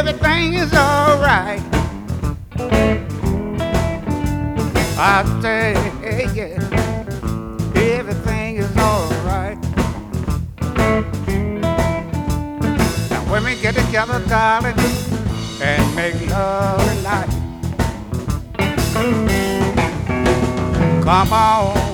everything is alright. I say, yeah, everything is alright. Now when we get together, darling, and make love at night, come on.